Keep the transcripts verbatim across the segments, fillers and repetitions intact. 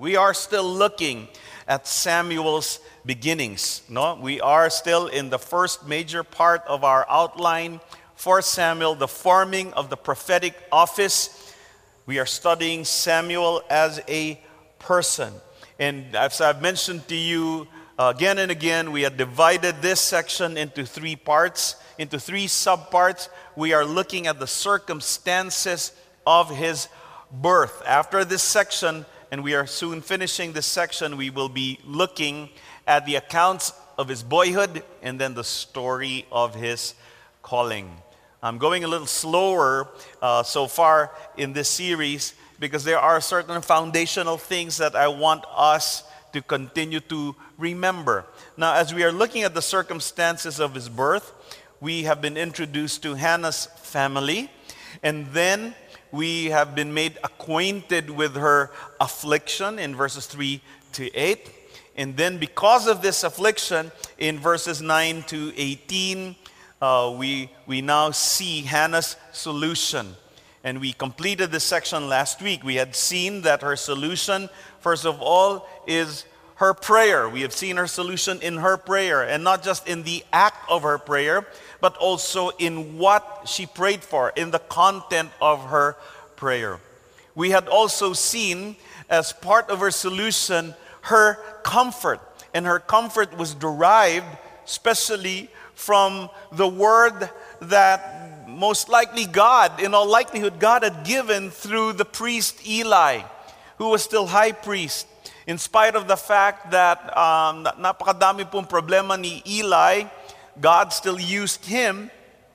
We are still looking at Samuel's beginnings. No, we are still in the first major part of our outline for Samuel, the forming of the prophetic office. We are studying Samuel as a person. And as I've mentioned to you uh, again and again, we have divided this section into three parts, into three subparts. We are looking at the circumstances of his birth. After this section, and we are soon finishing this section, we will be looking at the accounts of his boyhood and then the story of his calling. I'm going a little slower uh, so far in this series because there are certain foundational things that I want us to continue to remember. Now, as we are looking at the circumstances of his birth, we have been introduced to Hannah's family, and then we have been made acquainted with her affliction in verses three to eight. And then because of this affliction, in verses nine to eighteen, uh, we, we now see Hannah's solution. And we completed this section last week. We had seen that her solution, first of all, is her prayer. We have seen her solution in her prayer, and not just in the act of her prayer, but also in what she prayed for, in the content of her prayer. We had also seen, as part of her solution, her comfort. And her comfort was derived especially from the word that most likely God, in all likelihood, God had given through the priest Eli, who was still high priest. In spite of the fact that um, napakadami pong problema ni Eli, God still used him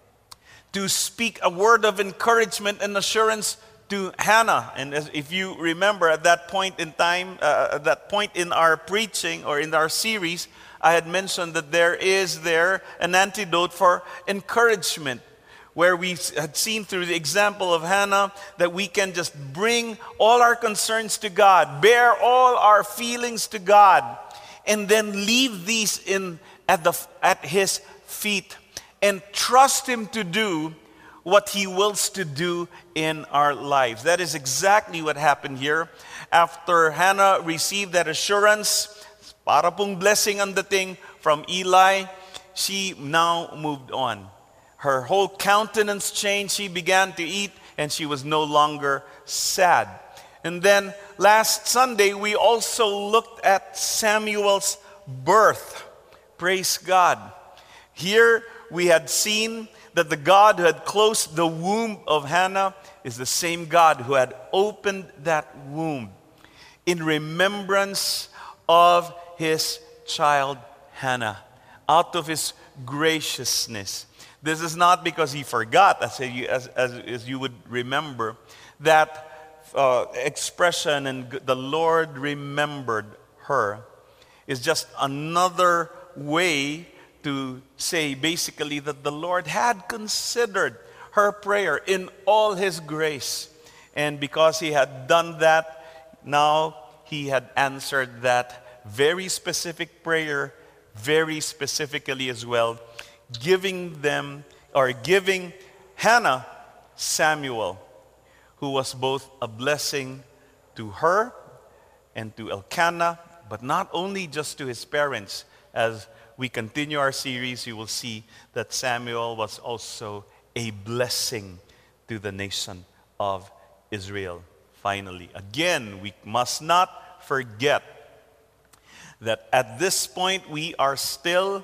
to speak a word of encouragement and assurance to Hannah. And as, if you remember, at that point in time, uh, at that point in our preaching or in our series, I had mentioned that there is there an antidote for encouragement, where we had seen through the example of Hannah that we can just bring all our concerns to God, bear all our feelings to God, and then leave these in at the at his feet and trust him to do what he wills to do in our lives. That is exactly what happened here. After Hannah received that assurance, para pong blessing ang dating from Eli, she now moved on. Her whole countenance changed. She began to eat, and she was no longer sad. And then last Sunday, we also looked at Samuel's birth. Praise God. Here we had seen that the God who had closed the womb of Hannah is the same God who had opened that womb in remembrance of his child Hannah, out of his graciousness. This is not because he forgot, as you, as, as, as you would remember, that uh, expression, and the Lord remembered her, is just another way to say basically that the Lord had considered her prayer in all his grace. And because he had done that, now he had answered that very specific prayer, very specifically as well, giving them, or giving Hannah Samuel, who was both a blessing to her and to Elkanah, but not only just to his parents. As we continue our series, you will see that Samuel was also a blessing to the nation of Israel. Finally, again, we must not forget that at this point we are still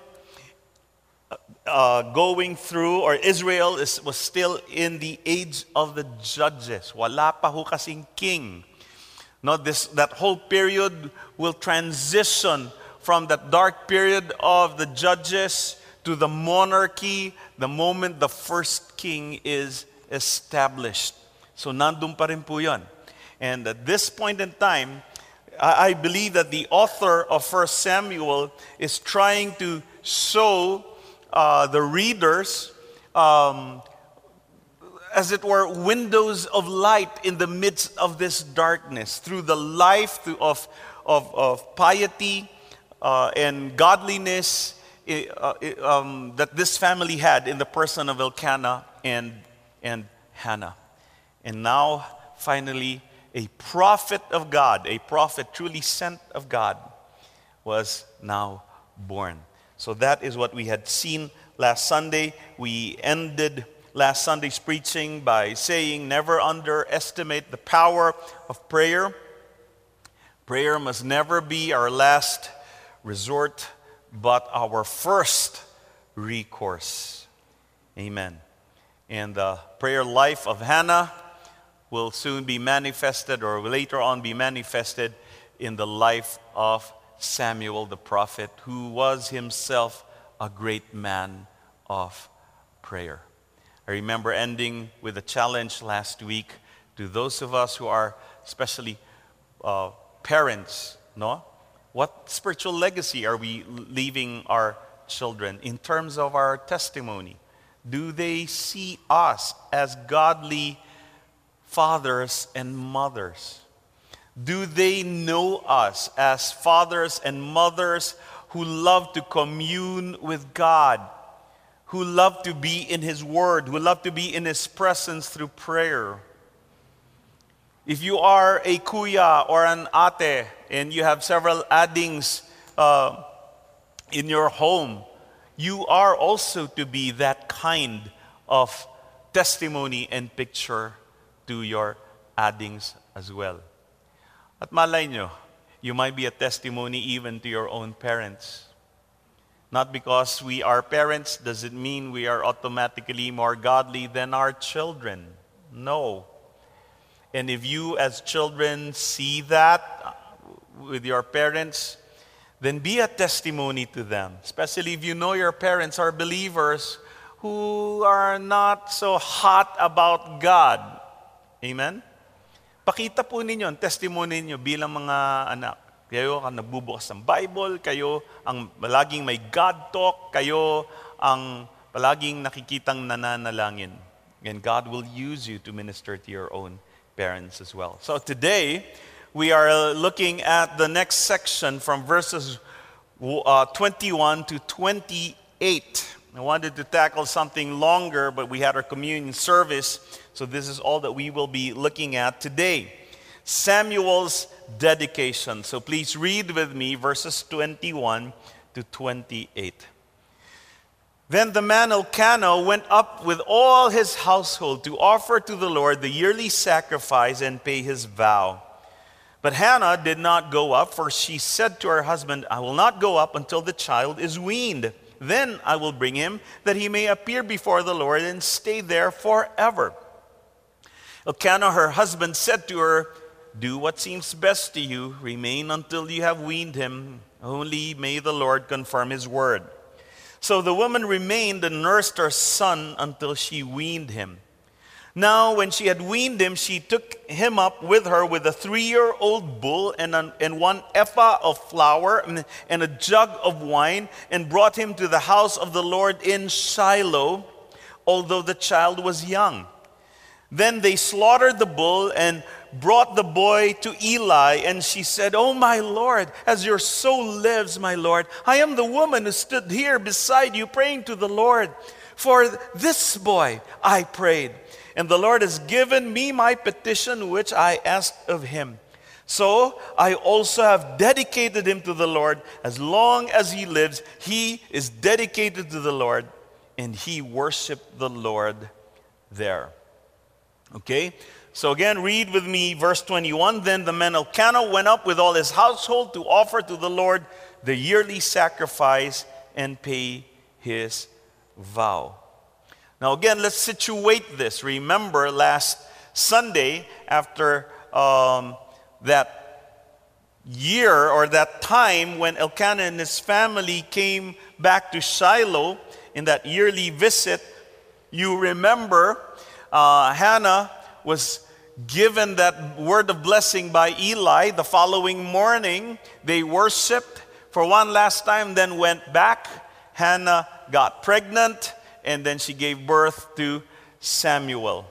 uh, going through, or Israel is, was still in the age of the judges. Wala pa ho kasing king. No, this, that whole period will transition from that dark period of the judges to the monarchy the moment the first king is established. So nandun pa rin po yun. And at this point in time, I, I believe that the author of First Samuel is trying to show uh, the readers, um, as it were, windows of light in the midst of this darkness, through the life of, of, of piety, Uh, and godliness uh, um, that this family had in the person of Elkanah and, and Hannah. And now, finally, a prophet of God, a prophet truly sent of God, was now born. So that is what we had seen last Sunday. We ended last Sunday's preaching by saying, never underestimate the power of prayer. Prayer must never be our last resort, but our first recourse. Amen. And the prayer life of Hannah will soon be manifested, or later on be manifested, in the life of Samuel the prophet, who was himself a great man of prayer. I remember ending with a challenge last week to those of us who are especially uh, parents, no? What spiritual legacy are we leaving our children in terms of our testimony? Do they see us as godly fathers and mothers? Do they know us as fathers and mothers who love to commune with God, who love to be in His Word, who love to be in His presence through prayer? If you are a kuya or an ate and you have several addings uh, in your home, you are also to be that kind of testimony and picture to your addings as well. At malay nyo, you might be a testimony even to your own parents. Not because we are parents does it mean we are automatically more godly than our children. No. And if you as children see that with your parents, then be a testimony to them. Especially if you know your parents are believers who are not so hot about God. Amen? Pakita po ninyo ang testimony ninyo bilang mga anak. Kayo ang nagbubukas ng Bible, kayo ang palaging may God talk, kayo ang palaging nakikitang nananalangin. And God will use you to minister to your own parents as well. So today, we are looking at the next section from verses uh, twenty-one to twenty-eight. I wanted to tackle something longer, but we had our communion service, so this is all that we will be looking at today. Samuel's dedication. So please read with me verses twenty-one to twenty-eight. Then the man Elkanah went up with all his household to offer to the Lord the yearly sacrifice and pay his vow. But Hannah did not go up, for she said to her husband, I will not go up until the child is weaned. Then I will bring him, that he may appear before the Lord and stay there forever. Elkanah, her husband, said to her, do what seems best to you. Remain until you have weaned him. Only may the Lord confirm his word. So the woman remained and nursed her son until she weaned him. Now when she had weaned him, she took him up with her with a three-year-old bull and, an, and one ephah of flour and, and a jug of wine, and brought him to the house of the Lord in Shiloh, although the child was young. Then they slaughtered the bull and brought the boy to Eli, and she said, Oh, my Lord, as your soul lives, my Lord, I am the woman who stood here beside you praying to the Lord. For this boy I prayed, and the Lord has given me my petition which I asked of him. So I also have dedicated him to the Lord. As long as he lives, he is dedicated to the Lord, and he worshiped the Lord there. Okay? So again, read with me verse twenty-one. Then the man Elkanah went up with all his household to offer to the Lord the yearly sacrifice and pay his vow. Now again, let's situate this. Remember last Sunday, after um, that year or that time when Elkanah and his family came back to Shiloh in that yearly visit, you remember uh, Hannah was given that word of blessing by Eli. The following morning, they worshiped for one last time, then went back. Hannah got pregnant, and then she gave birth to Samuel.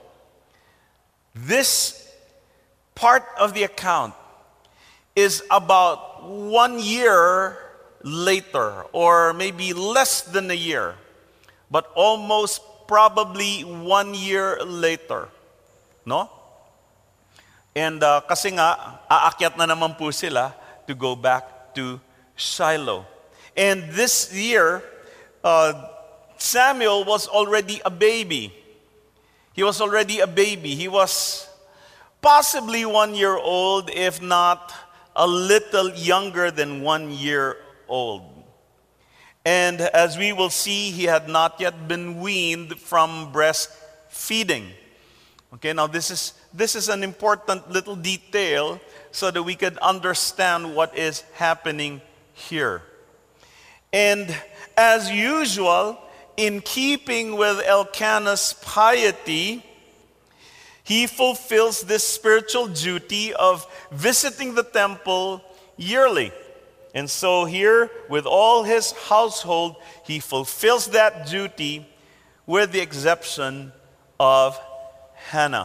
This part of the account is about one year later, or maybe less than a year, but almost probably one year later. No? And uh, kasi nga, aakyat na naman po sila to go back to Shiloh. And this year, uh, Samuel was already a baby. He was already a baby. He was possibly one year old, if not a little younger than one year old. And as we will see, he had not yet been weaned from breastfeeding. Okay, now this is this is an important little detail so that we could understand what is happening here. And as usual, in keeping with Elkanah's piety, he fulfills this spiritual duty of visiting the temple yearly. And so here, with all his household, he fulfills that duty with the exception of Hannah.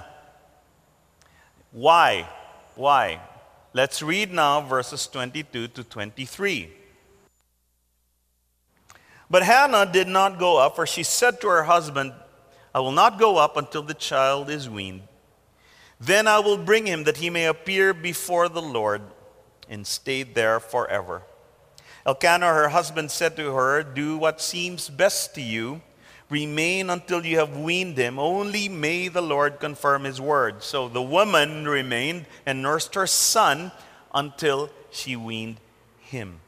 Why? Why? Let's read now verses twenty-two to twenty-three. But Hannah did not go up, for she said to her husband, I will not go up until the child is weaned. Then I will bring him that he may appear before the Lord, and stay there forever. Elkanah, her husband, said to her, do what seems best to you. Remain until you have weaned him. Only may the Lord confirm his word. So the woman remained and nursed her son until she weaned him.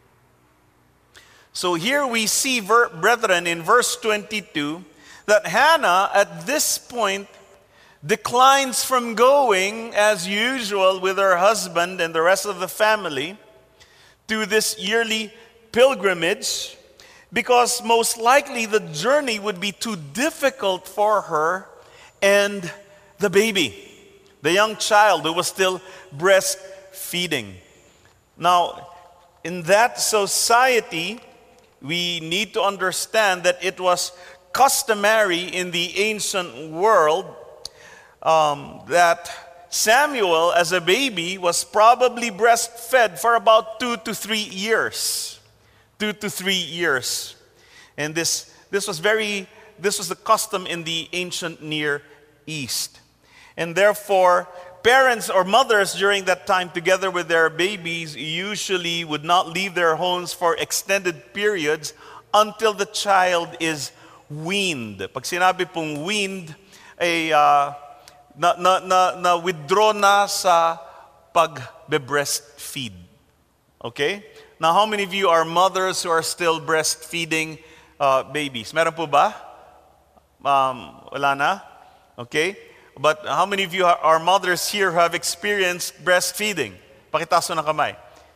So here we see, brethren, in verse twenty-two, that Hannah at this point declines from going as usual with her husband and the rest of the family to this yearly pilgrimage, because most likely the journey would be too difficult for her and the baby, the young child who was still breastfeeding. Now, in that society, we need to understand that it was customary in the ancient world um, that Samuel, as a baby, was probably breastfed for about two to three years. Two to three years. And this, this was very, this was the custom in the ancient Near East. And therefore, parents or mothers during that time, together with their babies, usually would not leave their homes for extended periods until the child is weaned. Pag sinabi pong weaned, ay uh, na, na, na, na withdraw na sa pag-breastfeed. Okay? Now, how many of you are mothers who are still breastfeeding uh, babies? Meron po ba? Um, wala na? Okay? But how many of you are mothers here who have experienced breastfeeding? Pakitaas mo ng kamay.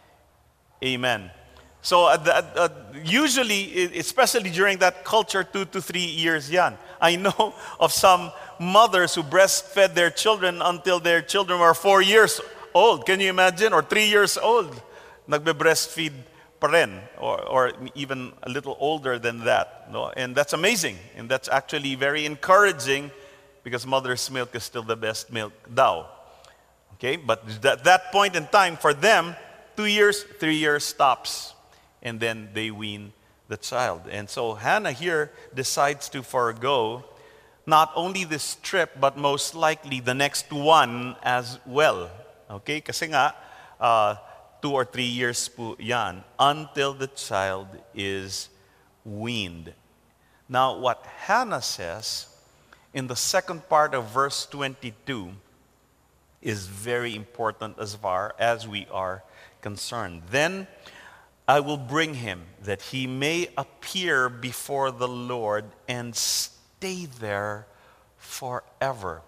Amen. So uh, the, uh, usually, especially during that culture, two to three years yan. I know of some mothers who breastfed their children until their children were four years old. Can you imagine? Or three years old. Nagbe-breastfeed pa rin, or, or even a little older than that. No? And that's amazing. And that's actually very encouraging, because mother's milk is still the best milk daw. Okay? But at that point in time, for them, two years, three years stops. And then they wean the child. And so Hannah here decides to forego not only this trip, but most likely the next one as well. Okay? Kasi nga, uh, two or three years po yan until the child is weaned. Now, what Hannah says in the second part of verse twenty-two is very important as far as we are concerned. Then I will bring him that he may appear before the Lord and stay there forever.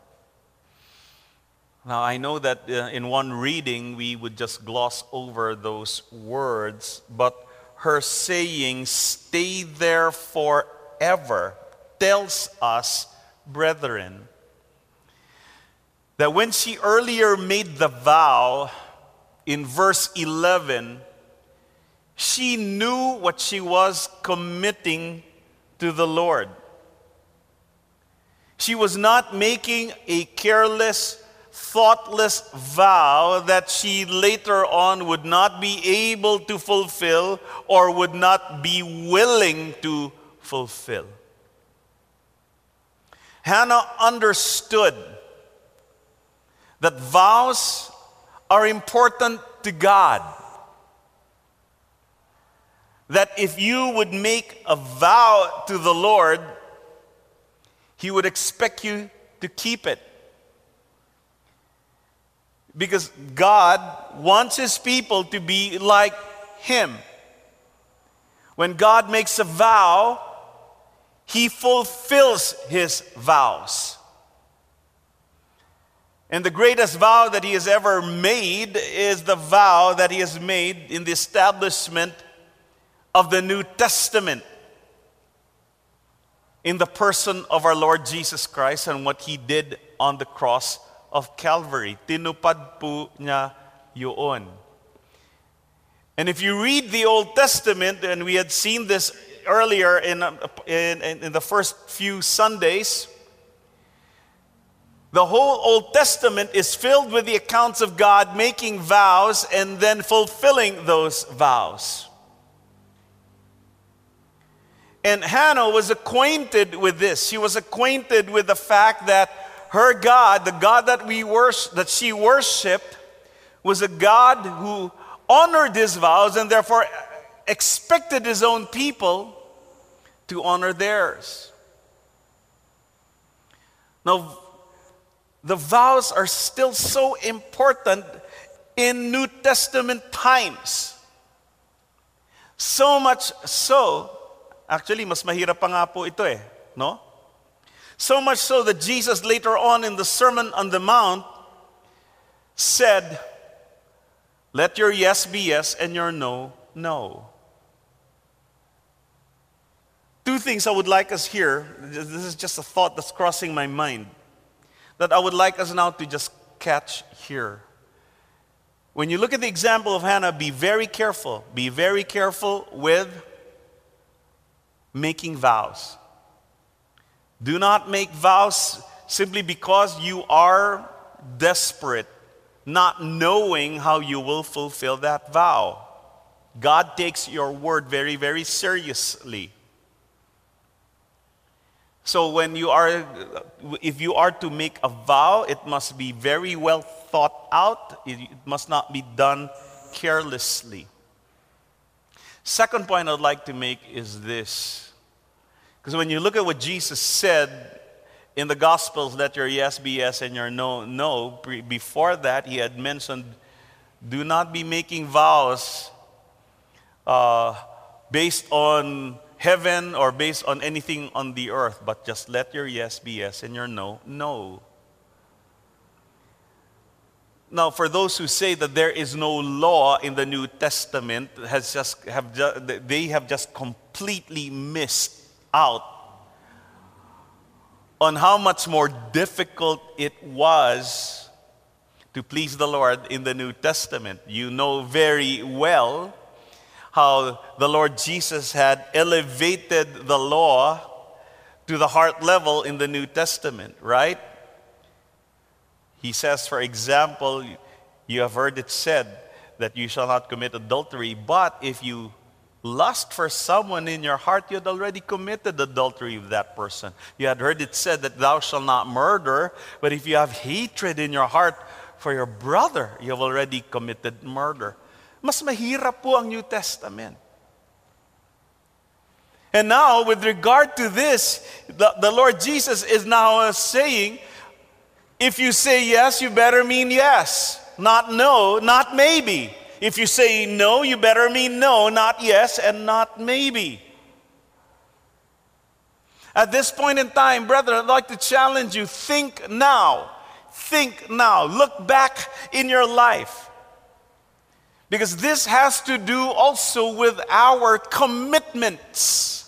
Now, I know that uh, in one reading we would just gloss over those words, but her saying, stay there forever, tells us, brethren, that when she earlier made the vow in verse eleven, she knew what she was committing to the Lord. She was not making a careless, thoughtless vow that she later on would not be able to fulfill or would not be willing to fulfill. Hannah understood that vows are important to God. That if you would make a vow to the Lord, He would expect you to keep it. Because God wants His people to be like Him. When God makes a vow, He fulfills His vows. And the greatest vow that He has ever made is the vow that He has made in the establishment of the New Testament in the person of our Lord Jesus Christ and what He did on the cross of Calvary. Tinupad po niya yun. And if you read the Old Testament, and we had seen this earlier in, in, in the first few Sundays, the whole Old Testament is filled with the accounts of God making vows and then fulfilling those vows. And Hannah was acquainted with this. She was acquainted with the fact that her God, the God that we worship, that she worshipped, was a God who honored His vows and therefore expected His own people to honor theirs. Now, the vows are still so important in New Testament times. So much so, actually, mas mahirap pa nga po ito eh, no? So much so that Jesus later on in the Sermon on the Mount said, let your yes be yes and your no, no. Two things I would like us here, this is just a thought that's crossing my mind, that I would like us now to just catch here. When you look at the example of Hannah, be very careful. Be very careful with making vows. Do not make vows simply because you are desperate, not knowing how you will fulfill that vow. God takes your word very, very seriously. So when you are, if you are to make a vow, it must be very well thought out. It must not be done carelessly. Second point I'd like to make is this. Because when you look at what Jesus said in the Gospels, let your yes be yes and your no, no. Before that, He had mentioned, do not be making vows uh, based on heaven or based on anything on the earth, but just let your yes be yes and your no, no. Now, for those who say that there is no law in the New Testament, has just have just, they have just completely missed out on how much more difficult it was to please the Lord in the New Testament. You know very well how the Lord Jesus had elevated the law to the heart level in the New Testament, right? He says, for example, you have heard it said that you shall not commit adultery, but if you lust for someone in your heart, you had already committed adultery with that person. You had heard it said that thou shalt not murder, but if you have hatred in your heart for your brother, you have already committed murder. Mas mahirap po ang New Testament. And now, with regard to this, the, the Lord Jesus is now uh, saying, if you say yes, you better mean yes, not no, not maybe. If you say no, you better mean no, not yes, and not maybe. At this point in time, brethren, I'd like to challenge you, think now. Think now. Look back in your life. Because this has to do also with our commitments.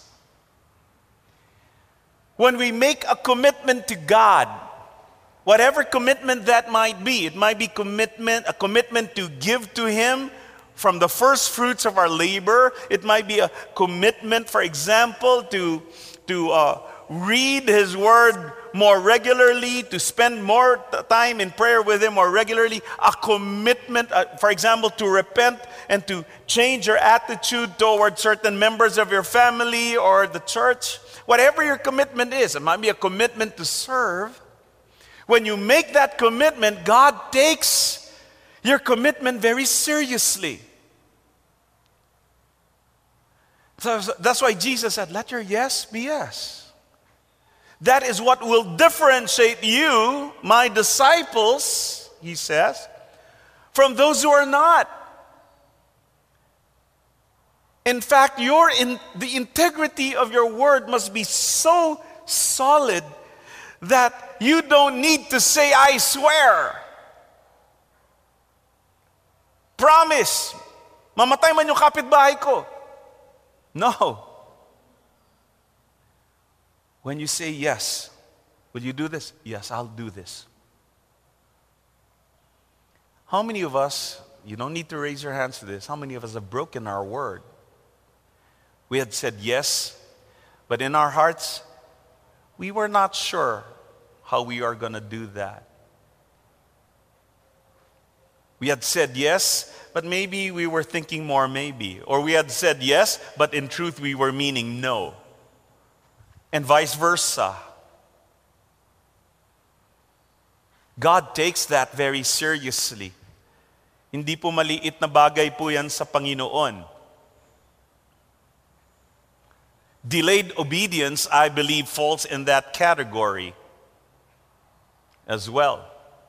When we make a commitment to God, whatever commitment that might be, it might be commitment, a commitment to give to Him from the first fruits of our labor. It might be a commitment, for example, to, to uh, read His Word more regularly, to spend more time in prayer with Him more regularly. A commitment, uh, for example, to repent and to change your attitude toward certain members of your family or the church. Whatever your commitment is, it might be a commitment to serve. When you make that commitment, God takes your commitment very seriously. So that's why Jesus said, let your yes be yes. That is what will differentiate you, my disciples, he says, from those who are not. In fact, your in, the integrity of your word must be so solid that you don't need to say, I swear. Promise. Mamatay man yung kapitbahay ko. No. When you say yes, will you do this? Yes, I'll do this. How many of us, you don't need to raise your hands to this, how many of us have broken our word? We had said yes, but in our hearts, we were not sure how we are going to do that. We had said yes, but maybe we were thinking more maybe. Or we had said yes, but in truth we were meaning no. And vice versa. God takes that very seriously. Hindi po maliit na bagay po yan sa Panginoon. Delayed obedience, I believe, falls in that category as well.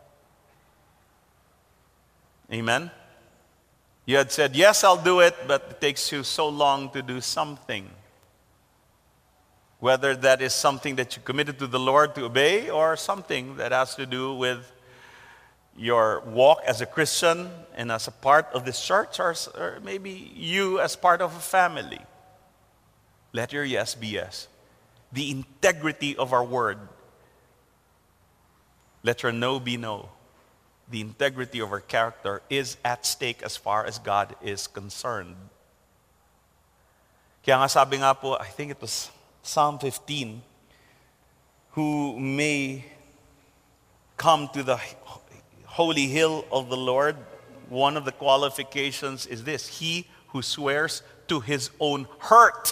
Amen? You had said, yes, I'll do it, but it takes you so long to do something. Whether that is something that you committed to the Lord to obey or something that has to do with your walk as a Christian and as a part of this church, or, or maybe you as part of a family. Let your yes be yes. The integrity of our word. Let your no be no. The integrity of our character is at stake as far as God is concerned. Kaya nga sabi nga po, I think it was Psalm fifteen, who may come to the holy hill of the Lord, one of the qualifications is this: he who swears to his own hurt.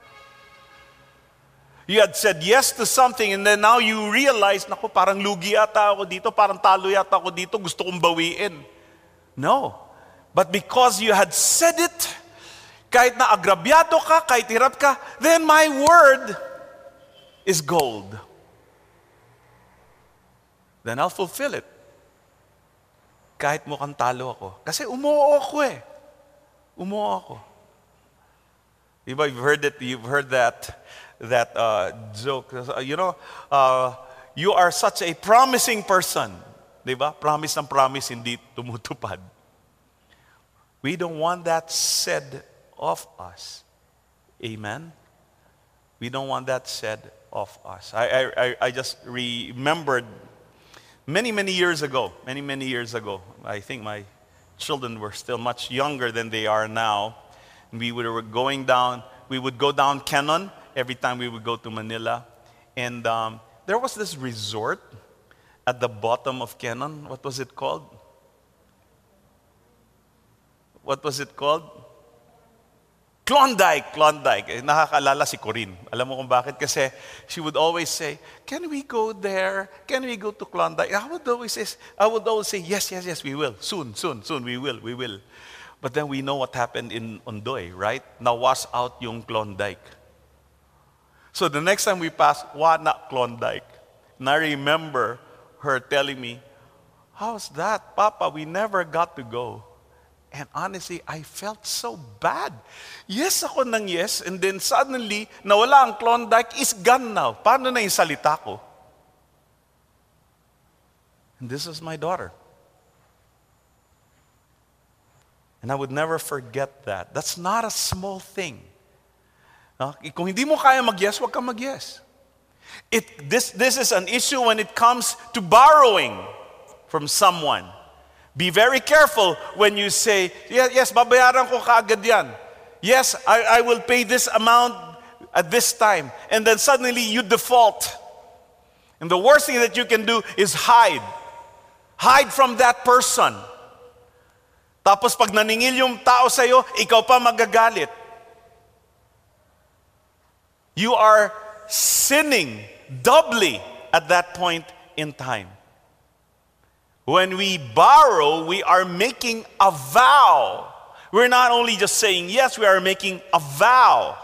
You had said yes to something and then now you realize, naku, parang lugi yata ako dito, parang talo yata ako dito, gusto kong bawiin. No. But because you had said it, kahit na agrabyado ka, kahit hirap ka, then my word is gold. Then I'll fulfill it. Kahit mukhang talo ako. Kasi umuo ako eh. Umuo ako. Diba, you've heard it, you've heard that that uh, joke. You know, uh, you are such a promising person. Diba? Promise ng promise, hindi tumutupad. We don't want that said of us. Amen? We don't want that said of us. I, I, I just remembered many, many years ago, many, many years ago, I think my children were still much younger than they are now. We were going down, we would go down Canon every time we would go to Manila. And um, there was this resort at the bottom of Canon. What was it called? What was it called? Klondike, Klondike. Eh, nakakaalala si Corinne. Alam mo kung bakit? Kasi she would always say, can we go there? Can we go to Klondike? I would always say, I would always say, yes, yes, yes, we will. Soon, soon, soon, we will, we will. But then we know what happened in Ondoy, right? Nawas out yung Klondike. So the next time we passed, wah, not Klondike. And I remember her telling me, how's that, Papa? We never got to go. And honestly, I felt so bad. Yes ako ng yes, and then suddenly, nawala ang Klondike, is gone now. Paano na yung salita ko? And this is my daughter. And I would never forget that. That's not a small thing. Uh, kung hindi mo kaya mag-yes, wag kang mag-yes. It, this, this is an issue when it comes to borrowing from someone. Be very careful when you say, yes, yes babayaran ko kaagad yan. Yes, I, I will pay this amount at this time. And then suddenly you default. And the worst thing that you can do is hide. Hide from that person. Tapos pag naningil yung tao sa'yo, ikaw pa magagalit. You are sinning doubly at that point in time. When we borrow, we are making a vow. We're not only just saying yes, we are making a vow.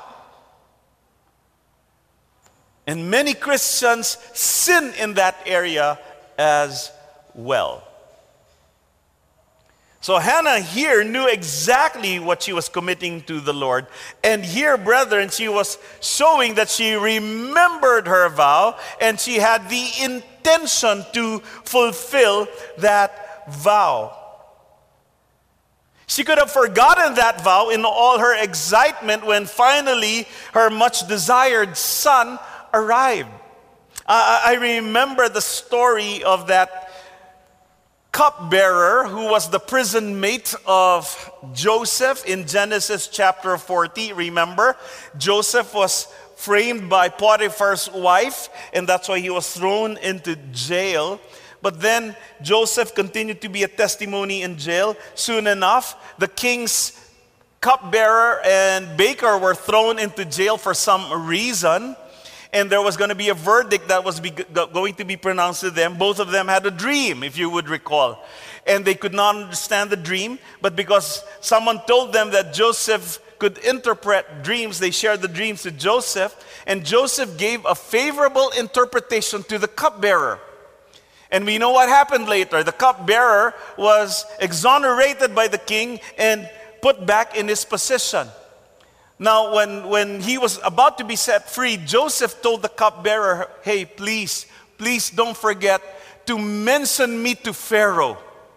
And many Christians sin in that area as well. So Hannah here knew exactly what she was committing to the Lord. And here, brethren, she was showing that she remembered her vow and she had the intention to fulfill that vow. She could have forgotten that vow in all her excitement when finally her much desired son arrived. I, I remember the story of that cupbearer who was the prison mate of Joseph in Genesis chapter forty. Remember, Joseph was framed by Potiphar's wife, and that's why he was thrown into jail. But then Joseph continued to be a testimony in jail. Soon enough, the king's cupbearer and baker were thrown into jail for some reason. And there was going to be a verdict that was be, going to be pronounced to them. Both of them had a dream, if you would recall. And they could not understand the dream. But because someone told them that Joseph could interpret dreams, they shared the dreams to Joseph. And Joseph gave a favorable interpretation to the cupbearer. And we know what happened later. The cupbearer was exonerated by the king and put back in his position. Now, when, when he was about to be set free, Joseph told the cupbearer, hey, please, please don't forget to mention me to Pharaoh,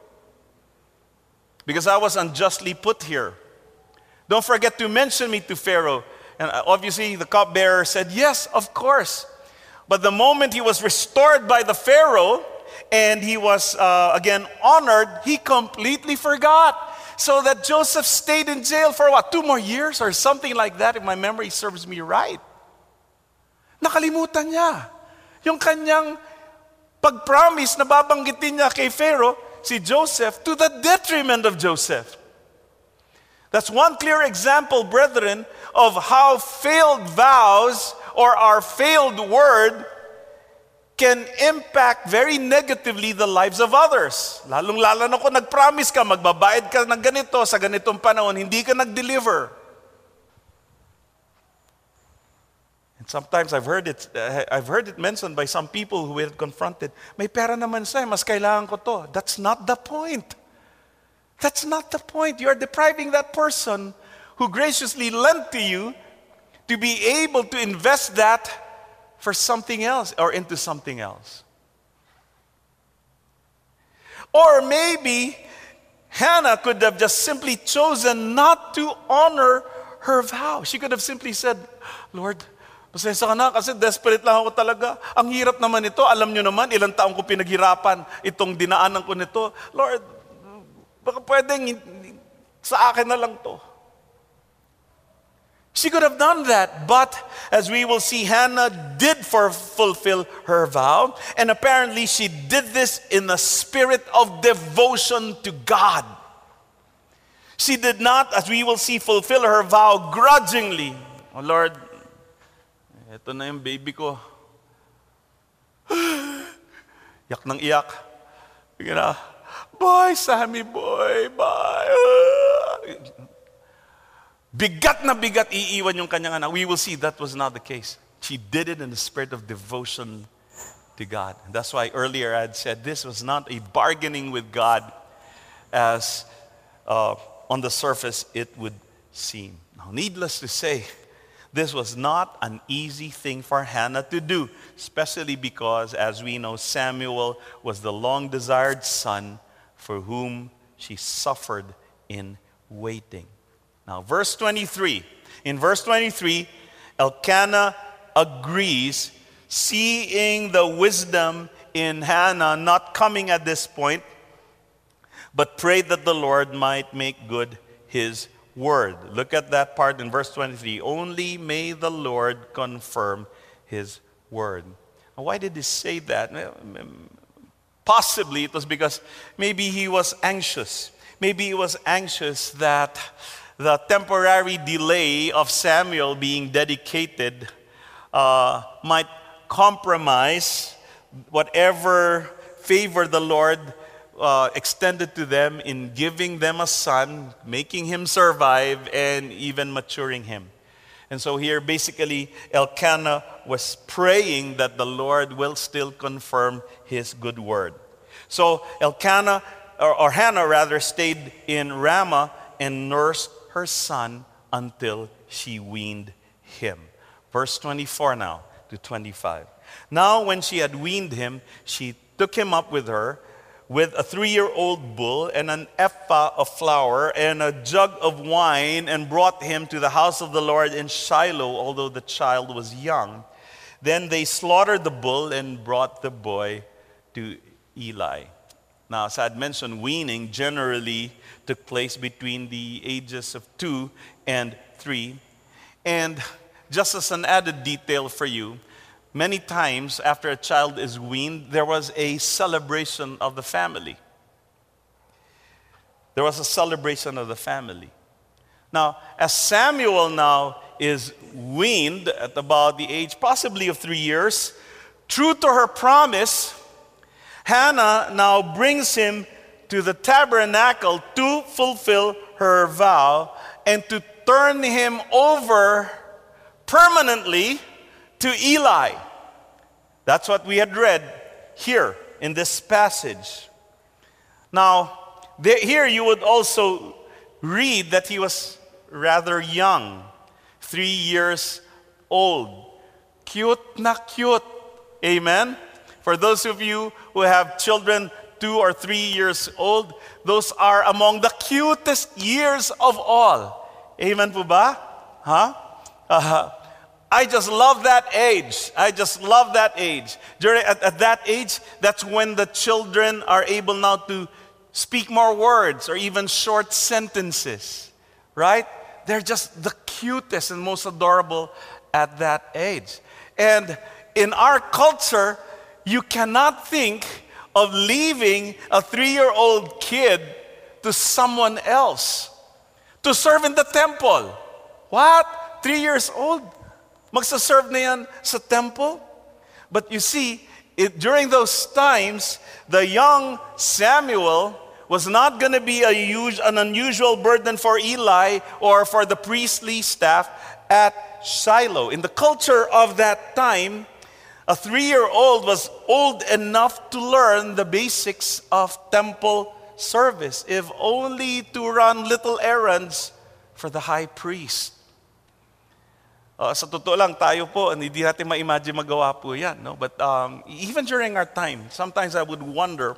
because I was unjustly put here. Don't forget to mention me to Pharaoh. And obviously the cupbearer said, yes, of course. But the moment he was restored by the Pharaoh and he was uh, again honored, he completely forgot. So that Joseph stayed in jail for what, two more years or something like that, if my memory serves me right. Nakalimutan niya yung kanyang pag-promise na babanggitin niya kay Pharaoh, si Joseph, to the detriment of Joseph. That's one clear example, brethren, of how failed vows or our failed word can impact very negatively the lives of others. Lalong-lalo na kung nag-promise ka, magbabayad ka ng ganito sa ganitong panahon, hindi ka nag-deliver. And sometimes I've heard it, uh, I've heard it mentioned by some people who were confronted, may pera naman siya, mas kailangan ko to. That's not the point. That's not the point. You are depriving that person who graciously lent to you to be able to invest that for something else or into something else. Or maybe Hannah could have just simply chosen not to honor her vow. She could have simply said, Lord, pasensya ka na kasi desperate lang ako talaga. Ang hirap naman ito. Alam nyo naman, ilang taong ko pinaghirapan itong dinaanan ko nito. Lord, baka pwedeng sa akin na lang to. She could have done that, but as we will see, Hannah did for fulfill her vow, and apparently she did this in a spirit of devotion to God. She did not, as we will see, fulfill her vow grudgingly. Oh Lord, eto na yung baby ko. Yak ng iyak. Sige na, boy, Sammy boy, bye. Bigat na bigat iiwan yung kanyang anak. We will see that was not the case. She did it in the spirit of devotion to God. And that's why earlier I had said this was not a bargaining with God as uh, on the surface it would seem. Now, needless to say, this was not an easy thing for Hannah to do, especially because, as we know, Samuel was the long-desired son for whom she suffered in waiting. Now, verse twenty-three. In verse twenty-three, Elkanah agrees, seeing the wisdom in Hannah not coming at this point, but prayed that the Lord might make good his word. Look at that part in verse twenty-three. Only may the Lord confirm his word. Now, why did he say that? Possibly it was because maybe he was anxious. Maybe he was anxious that the temporary delay of Samuel being dedicated uh, might compromise whatever favor the Lord uh, extended to them in giving them a son, making him survive, and even maturing him. And so here, basically, Elkanah was praying that the Lord will still confirm his good word. So Elkanah, or, or Hannah rather, stayed in Ramah and nursed her son until she weaned him. Verse twenty-four now to twenty-five. Now when she had weaned him, she took him up with her with a three-year-old bull and an ephah of flour and a jug of wine, and brought him to the house of the Lord in Shiloh, although the child was young. Then they slaughtered the bull and brought the boy to Eli. Now, as I had mentioned, weaning generally took place between the ages of two and three. And just as an added detail for you, many times after a child is weaned, there was a celebration of the family. There was a celebration of the family. Now, as Samuel now is weaned at about the age possibly of three years, true to her promise, Hannah now brings him to the tabernacle to fulfill her vow and to turn him over permanently to Eli. That's what we had read here in this passage. Now, there, here you would also read that he was rather young, three years old. Cute na cute. Amen? For those of you who have children two or three years old, those are among the cutest years of all. Amen po ba? Huh? Uh, I just love that age. I just love that age. During, at, at that age, that's when the children are able now to speak more words or even short sentences. Right? They're just the cutest and most adorable at that age. And in our culture, you cannot think of leaving a three-year-old kid to someone else to serve in the temple. What? Three years old? Magsaserve na yan sa temple? But you see, it, during those times, the young Samuel was not going to be a huge, an unusual burden for Eli or for the priestly staff at Shiloh. In the culture of that time, a three-year-old was old enough to learn the basics of temple service, if only to run little errands for the high priest. Uh, sa totoo lang, tayo po, hindi natin ma-imagine magawa po yan. No? But um, even during our time, sometimes I would wonder,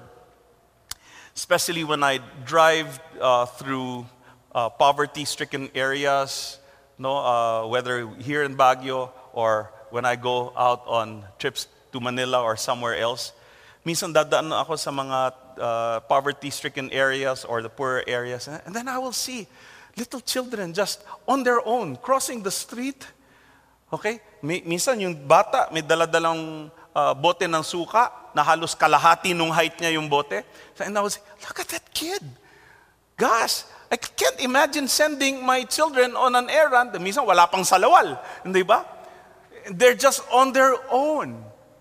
especially when I drive uh, through uh, poverty-stricken areas, no, uh, whether here in Baguio or when I go out on trips to Manila or somewhere else, minsan dadaan ako sa mga uh, poverty-stricken areas or the poorer areas, and then I will see little children just on their own crossing the street. Okay? Minsan yung bata may dala-dalang uh, bote ng suka na halos kalahati nung height niya yung bote. And I was, look at that kid. Gosh, I can't imagine sending my children on an errand. Minsan wala pang salawal. Hindi ba? They're just on their own.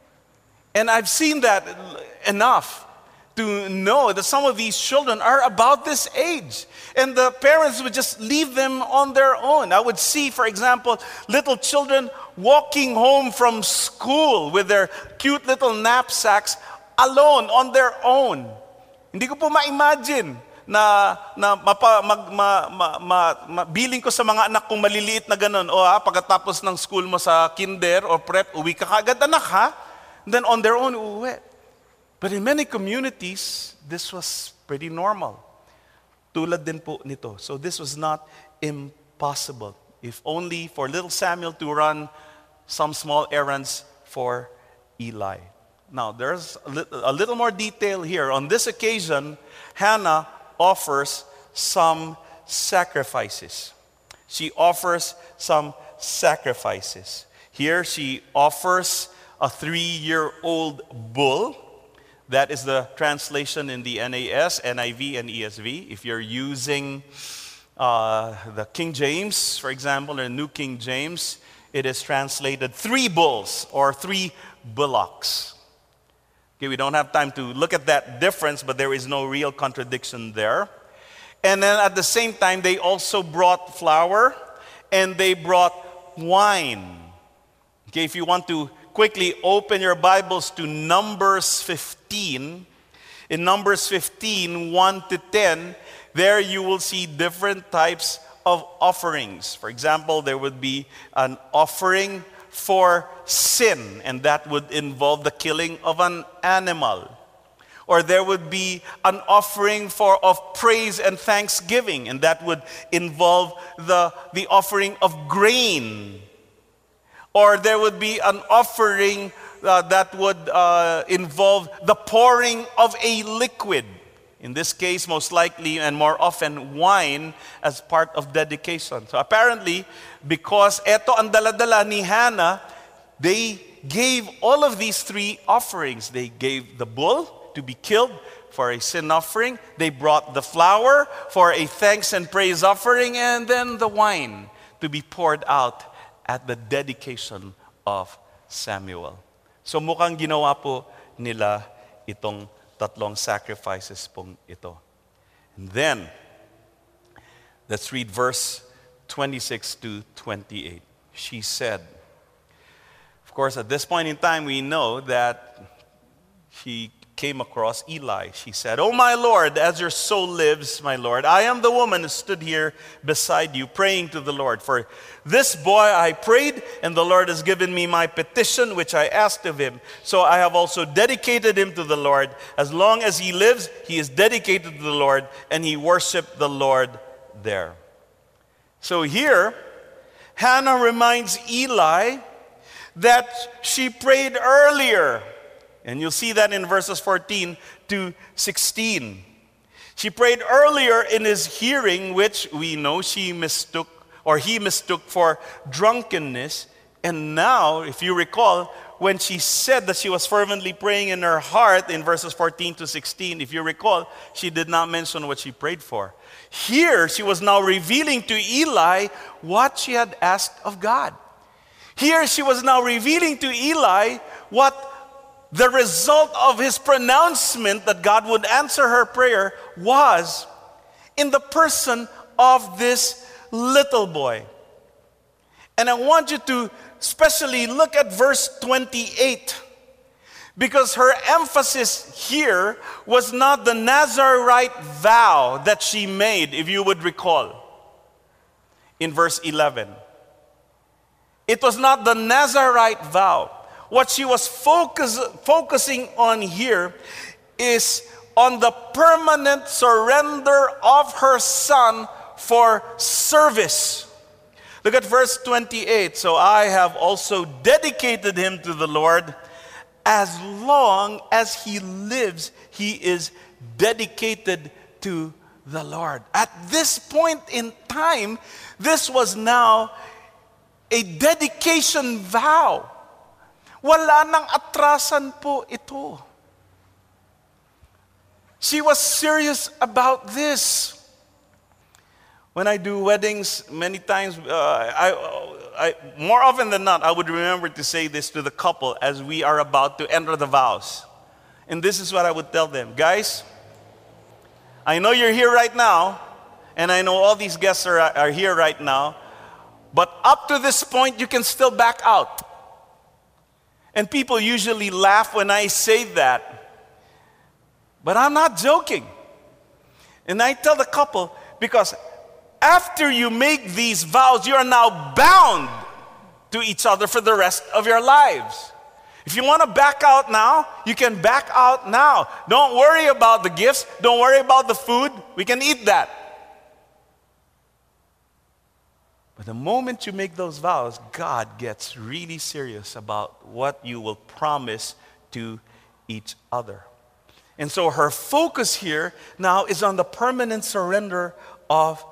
And I've seen that enough to know that some of these children are about this age. And the parents would just leave them on their own. I would see, for example, little children walking home from school with their cute little knapsacks alone, on their own. Hindi ko po ma-imagine na, na mapa, mag, ma, ma, ma, ma, billing ko sa mga anak kong maliliit na ganun. O ha, pagkatapos ng school mo sa kinder or prep, uwi ka kagad anak ha. And then on their own, uuwi. But in many communities, this was pretty normal. Tulad din po nito. So this was not impossible. If only for little Samuel to run some small errands for Eli. Now, there's a, li- a little more detail here. On this occasion, Hannah offers some sacrifices. She offers some sacrifices. Here she offers a three-year-old bull. That is the translation in the N A S, N I V, and E S V. If you're using uh, the King James, for example, or New King James, it is translated three bulls or three bullocks. Okay, we don't have time to look at that difference, but there is no real contradiction there. And then at the same time, they also brought flour and they brought wine. Okay, if you want to quickly open your Bibles to Numbers fifteen, in Numbers fifteen, one to ten, there you will see different types of offerings. For example, there would be an offering for sin, and that would involve the killing of an animal. Or there would be an offering for of praise and thanksgiving, and that would involve the, the offering of grain. Or there would be an offering uh, that would uh, involve the pouring of a liquid. In this case, most likely and more often, wine as part of dedication. So apparently, because eto ang dala-dala ni Hannah, they gave all of these three offerings. They gave the bull to be killed for a sin offering. They brought the flour for a thanks and praise offering. And then the wine to be poured out at the dedication of Samuel. So mukhang ginawa po nila itong tatlong sacrifices pong ito. And then, let's read verse twenty-six to twenty-eight. She said, of course, at this point in time, we know that she came across Eli. She said, "Oh my Lord, as your soul lives, my Lord, I am the woman who stood here beside you praying to the Lord. For this boy I prayed, and the Lord has given me my petition which I asked of him. So I have also dedicated him to the Lord. As long as he lives, he is dedicated to the Lord, and he worshiped the Lord there." So here, Hannah reminds Eli that she prayed earlier. And you'll see that in verses fourteen to sixteen. She prayed earlier in his hearing, which we know she mistook, or he mistook for drunkenness. And now, if you recall, when she said that she was fervently praying in her heart in verses fourteen to sixteen, if you recall, she did not mention what she prayed for. Here, she was now revealing to Eli what she had asked of God. Here, she was now revealing to Eli what the result of his pronouncement that God would answer her prayer was in the person of this little boy. And I want you to especially look at verse twenty-eight, because her emphasis here was not the Nazarite vow that she made, if you would recall, in verse eleven. It was not the Nazarite vow. What she was focus, focusing on here is on the permanent surrender of her son for service. Look at verse twenty-eight. So I have also dedicated him to the Lord. As long as he lives, he is dedicated to the Lord. At this point in time, this was now a dedication vow. Wala nang atrasan po ito. She was serious about this. When I do weddings, many times, uh, I, I, more often than not, I would remember to say this to the couple as we are about to enter the vows. And this is what I would tell them. Guys, I know you're here right now, and I know all these guests are, are here right now, but up to this point, you can still back out. And people usually laugh when I say that. But I'm not joking. And I tell the couple, because after you make these vows, you are now bound to each other for the rest of your lives. If you want to back out now, you can back out now. Don't worry about the gifts. Don't worry about the food. We can eat that. But the moment you make those vows, God gets really serious about what you will promise to each other. And so her focus here now is on the permanent surrender of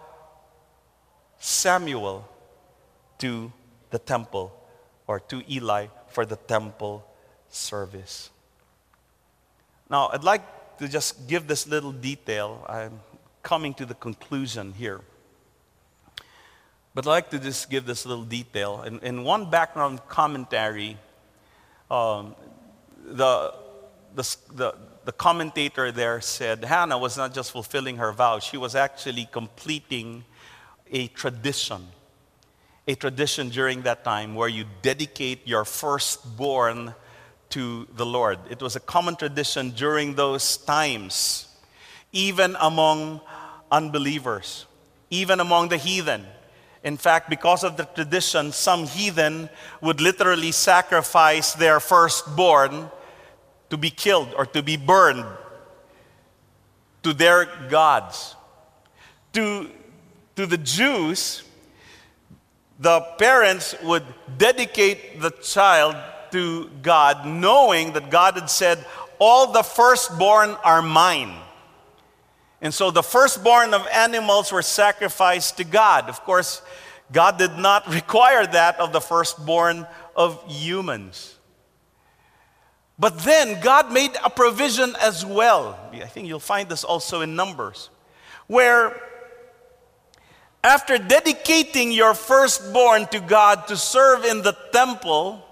Samuel to the temple, or to Eli for the temple service. Now, I'd like to just give this little detail. I'm coming to the conclusion here. But I'd like to just give this little detail. In, in one background commentary, um, the, the, the, the commentator there said Hannah was not just fulfilling her vow, she was actually completing a tradition. A tradition during that time where you dedicate your firstborn to the Lord. It was a common tradition during those times, even among unbelievers, even among the heathen. In fact, because of the tradition, some heathen would literally sacrifice their firstborn to be killed or to be burned to their gods. To, to the Jews, the parents would dedicate the child to God, knowing that God had said, all the firstborn are mine. And so the firstborn of animals were sacrificed to God. Of course, God did not require that of the firstborn of humans. But then God made a provision as well. I think you'll find this also in Numbers, where after dedicating your firstborn to God to serve in the temple,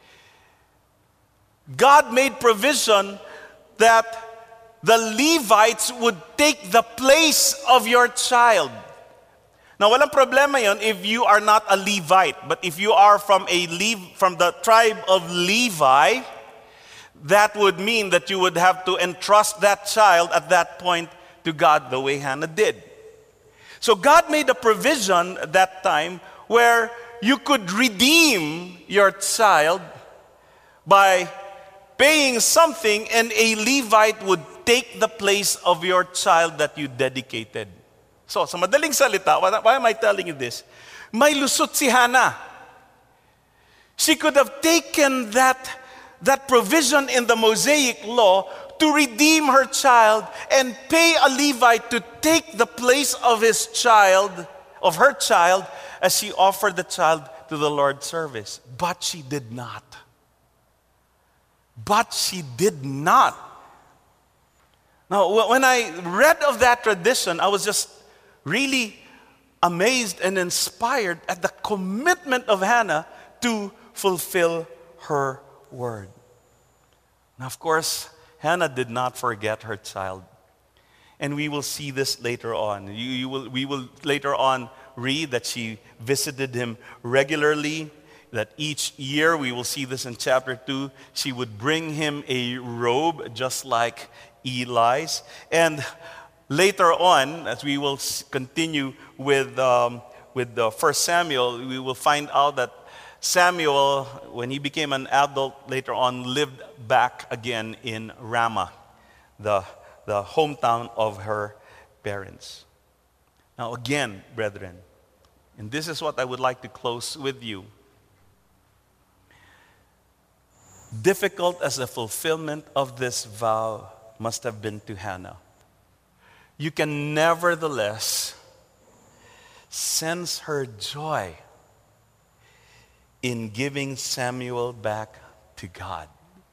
God made provision that the Levites would take the place of your child. Now, walang problema yon if you are not a Levite, but if you are from a Le- from the tribe of Levi, that would mean that you would have to entrust that child at that point to God the way Hannah did. So God made a provision at that time where you could redeem your child by paying something, and a Levite would take the place of your child that you dedicated. So, sa madaling salita, why, why am I telling you this? May lusot si Hannah. She could have taken that, that provision in the Mosaic law to redeem her child and pay a Levite to take the place of his child, of her child, as she offered the child to the Lord's service. But she did not. But she did not. Now, when I read of that tradition, I was just really amazed and inspired at the commitment of Hannah to fulfill her word. Now, of course, Hannah did not forget her child. And we will see this later on. You, you will, we will later on read that she visited him regularly, that each year, we will see this in chapter two, she would bring him a robe just like Eli's. And later on, as we will continue with, um, with the First Samuel, we will find out that Samuel, when he became an adult later on, lived back again in Ramah, the, the hometown of her parents. Now again, brethren, and this is what I would like to close with you. Difficult as the fulfillment of this vow must have been to Hannah, you can nevertheless sense her joy in giving Samuel back to God.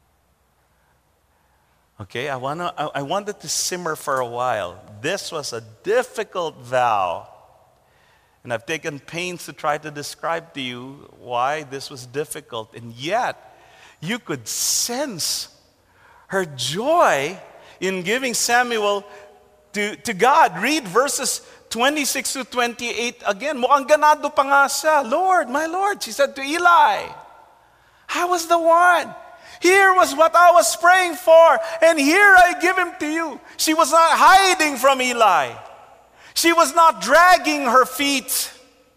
Okay, I wanna I, I wanted to simmer for a while. This was a difficult vow. And I've taken pains to try to describe to you why this was difficult. And yet, you could sense her joy in giving Samuel to, to God. Read verses twenty-six to twenty-eight again. Mukhang ganado pa nga siya. Lord, my Lord, she said to Eli, I was the one. Here was what I was praying for, and here I give him to you. She was not hiding from Eli. She was not dragging her feet.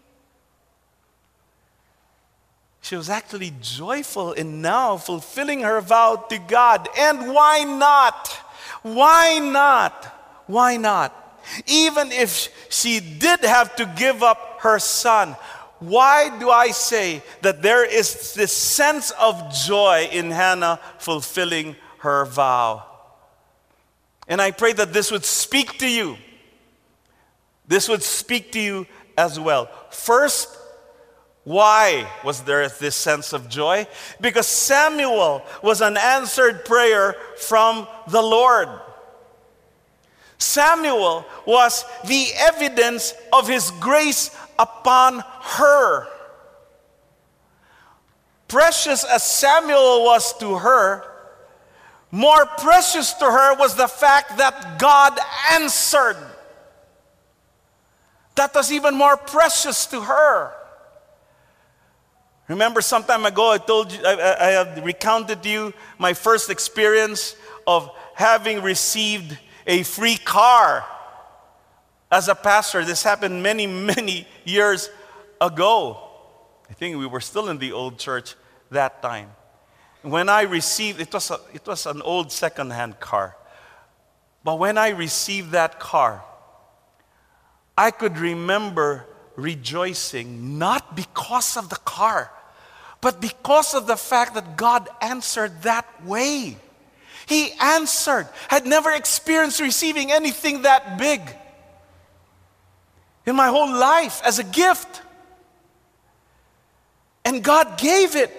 She was actually joyful in now fulfilling her vow to God. And why not? Why not? Why not? Even if she did have to give up her son, why do I say that there is this sense of joy in Hannah fulfilling her vow? And I pray that this would speak to you. This would speak to you as well. First, why was there this sense of joy? Because Samuel was an answered prayer from the Lord. Samuel was the evidence of his grace upon her. Precious as Samuel was to her, More precious to her was the fact that God answered. That was even more precious to her. Remember, some time ago, I told you, I, I have recounted to you my first experience of having received a free car as a pastor. This happened many, many years ago. I think we were still in the old church that time. When I received, it was a, it was an old second-hand car. But when I received that car, I could remember rejoicing, not because of the car, but because of the fact that God answered that way. He answered. Had never experienced receiving anything that big in my whole life as a gift. And God gave it.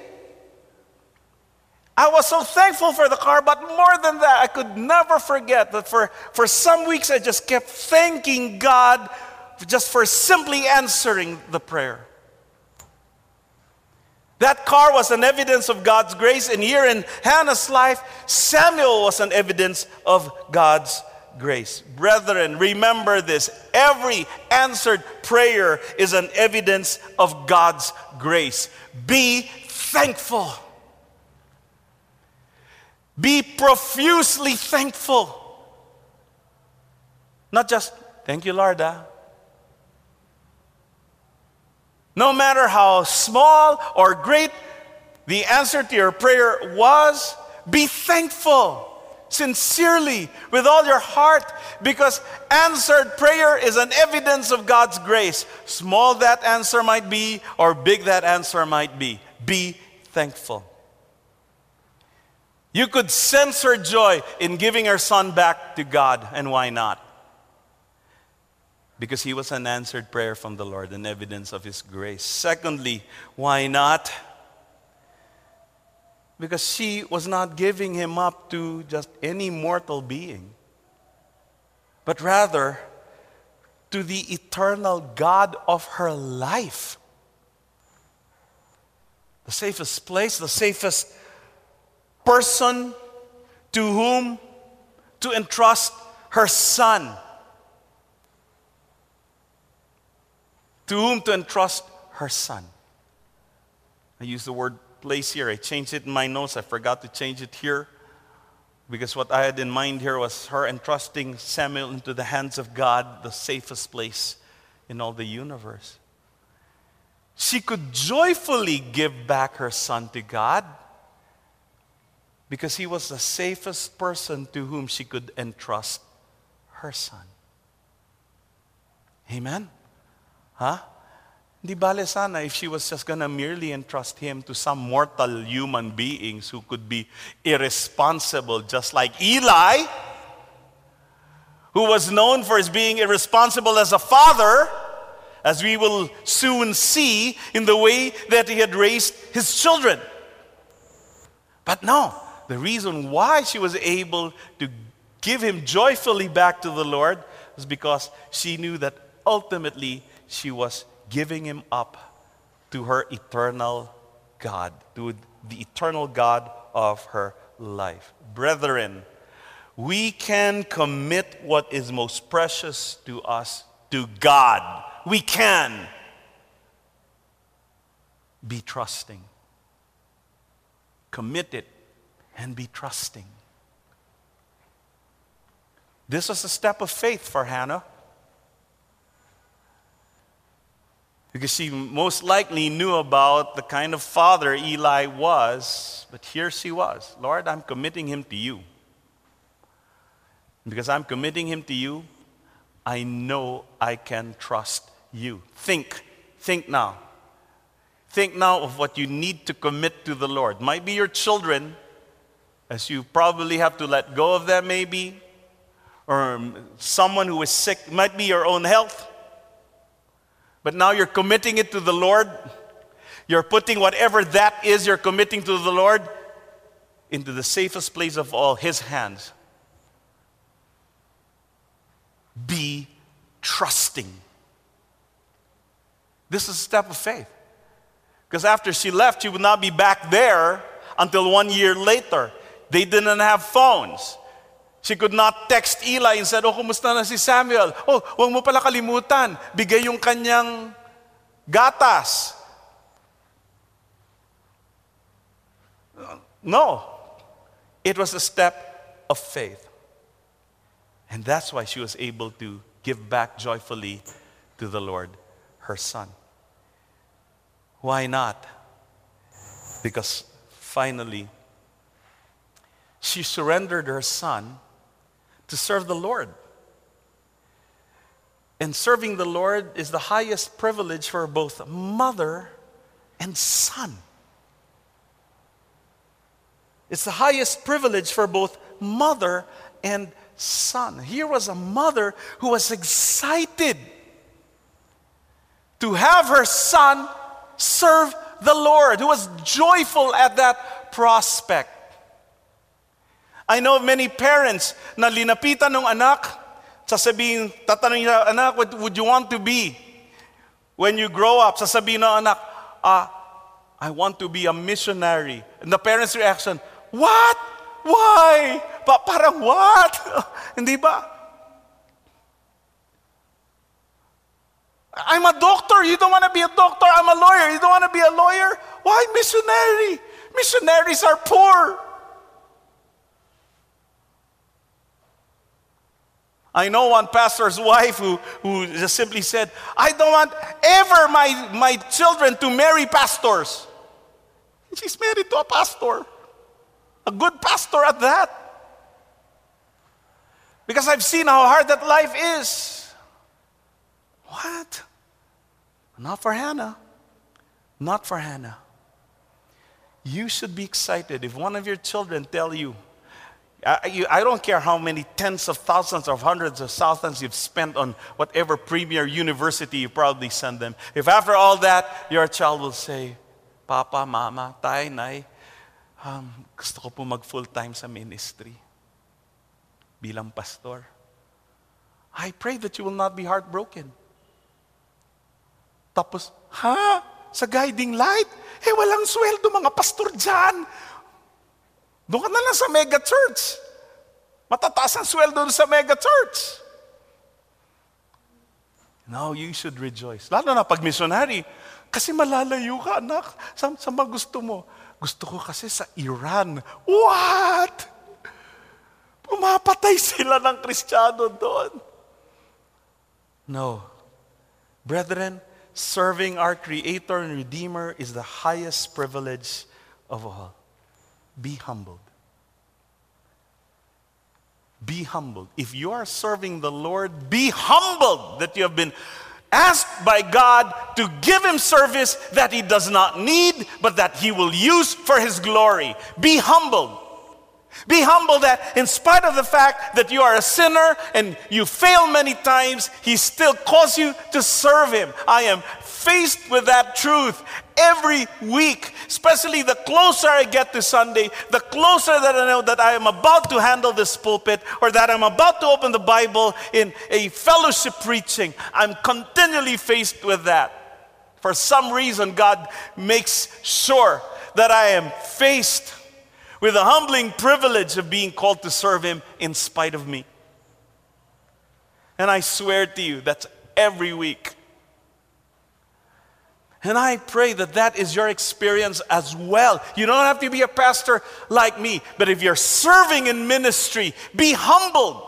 I was so thankful for the car, but more than that, I could never forget that for, for some weeks I just kept thanking God just for simply answering the prayer. That car was an evidence of God's grace, and here in Hannah's life, Samuel was an evidence of God's grace. Brethren, remember this. Every answered prayer is an evidence of God's grace. Be thankful. Be profusely thankful. Not just, thank you, Lord. Ah. No matter how small or great the answer to your prayer was, be thankful, sincerely, with all your heart, because answered prayer is an evidence of God's grace. Small that answer might be, or big that answer might be. Be thankful. You could sense her joy in giving her son back to God, and why not? Because he was an answered prayer from the Lord, an evidence of His grace. Secondly, why not? Because she was not giving him up to just any mortal being, but rather to the eternal God of her life. The safest place, the safest person to whom to entrust her son. To whom to entrust her son. I use the word place here. I changed it in my notes. I forgot to change it here. Because what I had in mind here was her entrusting Samuel into the hands of God, the safest place in all the universe. She could joyfully give back her son to God because he was the safest person to whom she could entrust her son. Amen? Huh? Di bale sana if she was just gonna merely entrust him to some mortal human beings who could be irresponsible, just like Eli, who was known for his being irresponsible as a father, as we will soon see in the way that he had raised his children. But no, the reason why she was able to give him joyfully back to the Lord was because she knew that ultimately she was giving him up to her eternal God, to the eternal God of her life. Brethren, we can commit what is most precious to us to God. We can be trusting. Commit it and be trusting. This was a step of faith for Hannah. Because she most likely knew about the kind of father Eli was. But here she was. Lord, I'm committing him to you. Because I'm committing him to you, I know I can trust you. Think. Think now. Think now of what you need to commit to the Lord. Might be your children, as you probably have to let go of them maybe. Or someone who is sick. Might be your own health. But now you're committing it to the Lord. You're putting whatever that is you're committing to the Lord into the safest place of all, His hands. Be trusting. This is a step of faith. Because after she left, she would not be back there until one year later. They didn't have phones. She could not text Eli and said, oh, kumusta na si Samuel? Oh, huwag mo pala kalimutan. Bigay yung kanyang gatas. No. It was a step of faith. And that's why she was able to give back joyfully to the Lord her son. Why not? Because finally, she surrendered her son to serve the Lord. And serving the Lord is the highest privilege for both mother and son. It's the highest privilege for both mother and son. Here was a mother who was excited to have her son serve the Lord, who was joyful at that prospect. I know of many parents na linapitan ng anak, sasabihin, tatanungin niya, anak, what would you want to be when you grow up? Sasabihin ng anak, ah, I want to be a missionary. And the parents' reaction, what? Why? Pa parang what? Hindi ba? I'm a doctor. You don't want to be a doctor. I'm a lawyer. You don't want to be a lawyer? Why missionary? Missionaries are poor. I know one pastor's wife who, who just simply said, I don't want ever my, my children to marry pastors. She's married to a pastor. A good pastor at that. Because I've seen how hard that life is. What? Not for Hannah. Not for Hannah. You should be excited if one of your children tell you, I, you, I don't care how many tens of thousands or hundreds of thousands you've spent on whatever premier university you probably send them. If after all that, your child will say, Papa, Mama, Tay, Nay, um, gusto ko po mag full-time sa ministry bilang pastor. I pray that you will not be heartbroken. Tapos, ha? Sa guiding light? Eh, walang sweldo mga pastor dyan. Doon ka na lang sa mega church. Matataas ang sweldo sa mega church. No, you should rejoice. Lalo na pag missionary. Kasi malalayo ka, anak. Sa, sa mga gusto mo. Gusto ko kasi sa Iran. What? Pumapatay sila ng Kristiyano doon. No. Brethren, serving our Creator and Redeemer is the highest privilege of all. Be humbled. Be humbled. If you are serving the Lord, be humbled that you have been asked by God to give Him service that He does not need, but that He will use for His glory. Be humbled. Be humble that in spite of the fact that you are a sinner and you fail many times, He still calls you to serve Him. I am faced with that truth every week, especially the closer I get to Sunday, the closer that I know that I am about to handle this pulpit or that I'm about to open the Bible in a fellowship preaching. I'm continually faced with that. For some reason, God makes sure that I am faced with the humbling privilege of being called to serve Him in spite of me. And I swear to you, that's every week. And I pray that that is your experience as well. You don't have to be a pastor like me, but if you're serving in ministry, be humbled.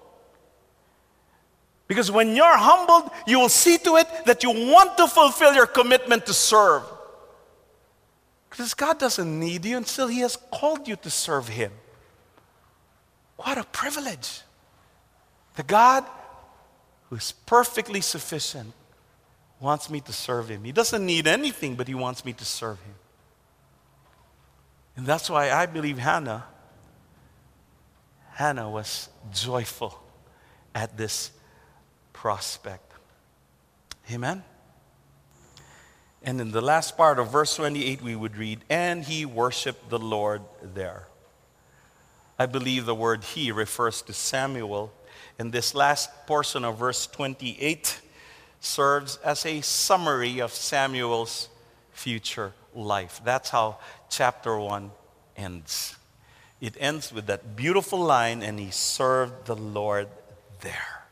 Because when you're humbled, you will see to it that you want to fulfill your commitment to serve. Because God doesn't need you, and still He has called you to serve Him. What a privilege. The God who is perfectly sufficient wants me to serve Him. He doesn't need anything, but He wants me to serve Him. And that's why I believe Hannah, Hannah was joyful at this prospect. Amen? And in the last part of verse twenty-eight, we would read, and he worshiped the Lord there. I believe the word he refers to Samuel. And this last portion of verse twenty-eight serves as a summary of Samuel's future life. That's how chapter one ends. it ends with that beautiful line, and he served the Lord there.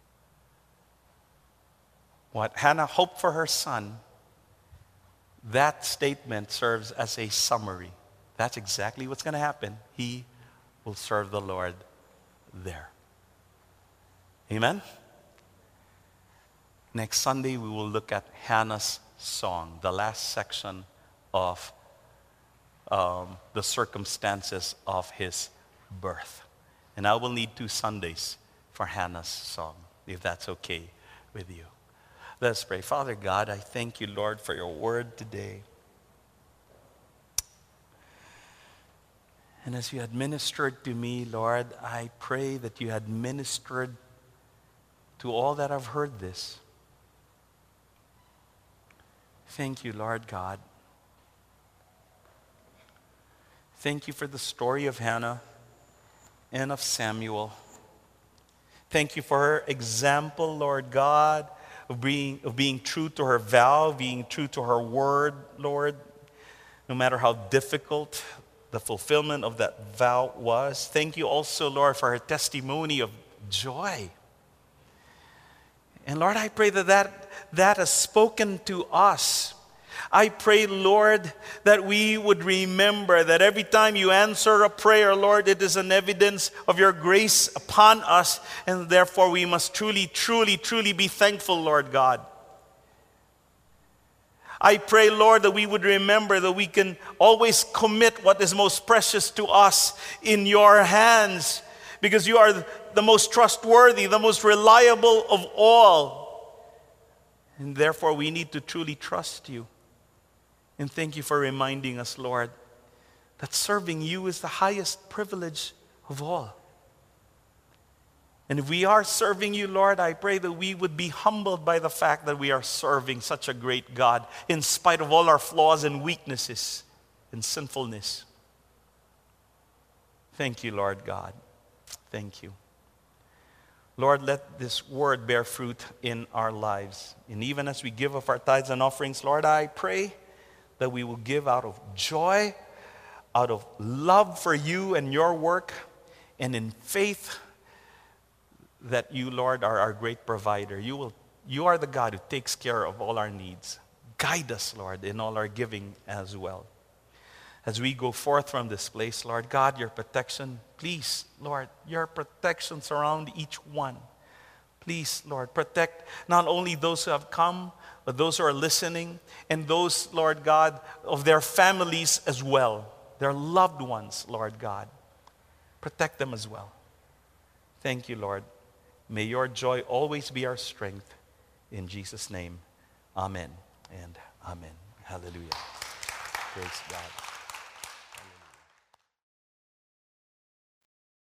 What Hannah hoped for her son, that statement serves as a summary. That's exactly what's going to happen. He will serve the Lord there. Amen? Next Sunday, we will look at Hannah's song, the last section of um, the circumstances of his birth. And I will need two Sundays for Hannah's song, if that's okay with you. Let's pray. Father God, I thank you, Lord, for your word today. And as you had ministered to me, Lord, I pray that you had ministered to all that have heard this. Thank you, Lord God. Thank you for the story of Hannah and of Samuel. Thank you for her example, Lord God, of being, of being true to her vow, being true to her word, Lord, no matter how difficult the fulfillment of that vow was. Thank you also, Lord, for her testimony of joy. And Lord, I pray that that, that has spoken to us. I pray, Lord, that we would remember that every time you answer a prayer, Lord, it is an evidence of your grace upon us, and therefore we must truly, truly, truly be thankful, Lord God. I pray, Lord, that we would remember that we can always commit what is most precious to us in your hands, because you are the most trustworthy, the most reliable of all. And therefore, we need to truly trust you. And thank you for reminding us, Lord, that serving you is the highest privilege of all. And if we are serving you, Lord, I pray that we would be humbled by the fact that we are serving such a great God in spite of all our flaws and weaknesses and sinfulness. Thank you, Lord God. Thank you. Lord, let this word bear fruit in our lives. And even as we give of our tithes and offerings, Lord, I pray that we will give out of joy, out of love for you and your work, and in faith that you, Lord, are our great provider. You will, you are the God who takes care of all our needs. Guide us, Lord, in all our giving as well. As we go forth from this place, Lord God, your protection, please, Lord, your protection surround each one. Please, Lord, protect not only those who have come, but those who are listening, and those, Lord God, of their families as well, their loved ones, Lord God. Protect them as well. Thank you, Lord. May your joy always be our strength. In Jesus' name, amen and amen. Hallelujah. Praise God.